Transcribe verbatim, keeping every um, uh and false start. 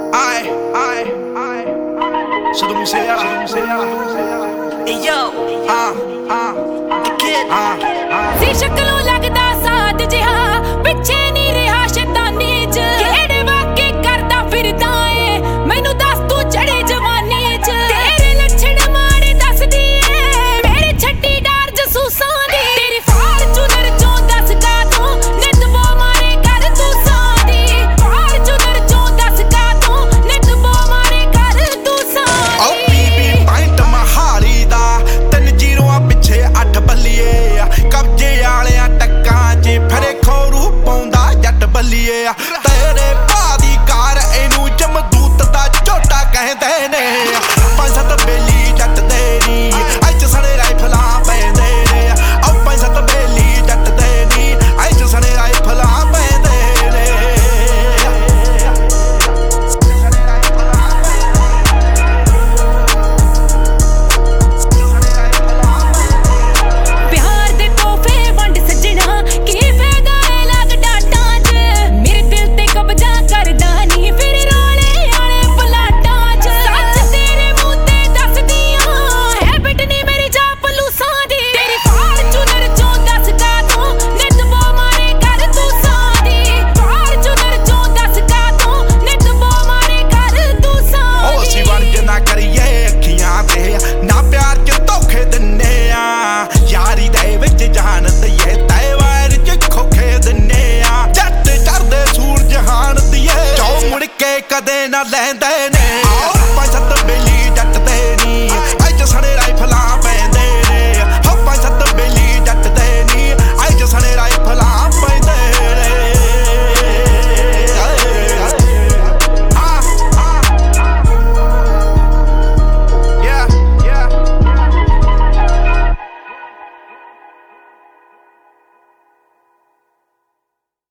Ai, ai, ai. Sido Musea, Musea, Musea. Hey yo, Ah, ah, the kid. ah, ah. ਸੀ ਸ਼ਕਲੋਂ ਲੱਗਦਾ ਸਾਥ ਜਿਹਾ ਪਿੱਛੇ ਨਹੀਂ ਰਿਹਾ ਸ਼ੈਤਾਨੀ ਚ ਕਿਹੜੇ ਵਾਕੇ ਕਰਦਾ ਫਿਰਦਾ ਏ ਮੈਨੂੰ ਦੱਸ ਤੂੰ ਚੜੇ ਜਵਾਨੀ ਚ ਤੇਰੇ ਲੱਛਣ ਮਾੜੇ ਦੱਸਦੀ ਏ ਮੇਰੇ ਛੱਟੀ ਡਾਰ ਜਸੂਸਾਂ ਦੀ ਤੇਰੀ ਫਾਰਚੂਨਰ ਚੋਂ ਦੱਸ ਕਾ ਤੂੰ ਨਿਤ ਬੋ ਮਾਰੇ ਕਰ ਤੂੰ ਸਾਦੀ ਫਾਰਚੂਨਰ ਚੋਂ ਦੱਸ ਕਾ ਤੂੰ ਨਿਤ ਬੋ ਮਾਰੇ ਕਰ ਤੂੰ ਸਾਦੀ ਓ ਬੀਬੀ ਪਾਇੰਟ ਮਹਾਲੀ ਦਾ ਤਿੰਨ ਜੀਰੋਆਂ ਪਿੱਛੇ ਅੱਠ ਬੱਲੀਏ ਕਬਜੇ ਵਾਲਿਆਂ ਟੱਕਾਂ 'ਚ ਫਰੇ ਖੋਰੂ ਪਾਉਂਦਾ ਜੱਟ ਬੱਲੀਏ ਤੇਰੇ ਭਾ ਦੀ ਕਾਰ ਇਹਨੂੰ ਜਮਦੂਤ ਦਾ ਝੋਟਾ ਕਹਿੰਦੇ ਨੇ ਪੰਜ ਸੱਤ ਬੇਲੀ ਜੱਟ ਦੇ ਨੀ ਅੱਜ ਸਣੇ ਰਾਈਫਲਾਂ ਪੈਂਦੇ ਨੇ ਓ ਪੰਜ ਸੱਤ ਬੇਲੀ ਜੱਟ ਦੇ ਨੀ ਅੱਜ ਸਣੇ ਰਾਈਫਲਾਂ ਪੈਂਦੇ ਨੇ ਪਿਆਰ ਦੇ ਤੋਹਫੇ ਵੰਡ ਸੱਜਣਾ ਕੀ ਫਾਇਦਾ ਏ ਲੱਗ ਡਾਟਾਂ 'ਚ ਮੇਰੇ ਦਿਲ ਤੇ ਕਬਜ਼ਾ ਕਰਦਾ ਨਹੀਂ ਫਿਰ ਰੋਲੇ ਵਾਲੇ ਪਲਾਟਾਂ 'ਚ ਸੱਚ ਤੇਰੇ ਮੂੰਹ ਤੇ ਦੱਸਦੀਆਂ ਹੈਬਿਟ ਨਹੀਂ ਮੇਰੀ ਜਾਪਲੂਸਾਂ ਦੀ ਤੇਰੀ ਫਾਰਚੂਨਰ ਚੋਂ ਦੱਸ ਕਾ ਤੂੰ ਨਿਤ ਬੋ ਮਾਰੇ ਕਰ ਤੂੰ ਸਾਦੀ ਫਾਰਚੂਨਰ ਚੋਂ ਦੱਸ ਕਾ ਤੂੰ ਨਿਤ ਬੋ ਮਾਰੇ ਕਰ ਤੂੰ ਸਾਦੀ ਓ ਅਸੀਂ ਵਰਜ ਨਾ ਕਰੀਏ ਅੱਖੀਆਂ ਤੇ ਨਾ ਪਿਆਰ 'ਚ ਧੋਖੇ ਦਿੰਨੇ ਆ ਯਾਰੀ ਦੇ ਵਿੱਚ ਜਾਨ ਦਈਏ ਤੈ ਵਾਰ 'ਚ ਖੋਖੇ ਦਿੰਨੇ ਆ ਜੱਟ ਚੜਦੇ ਸੂਰਜ ਹਾਣ ਦੀਏ ਜੋ ਮੁੜ ਕੇ ਕਦੇ ਨਾ ਲੈਂਦੇ ਨੇ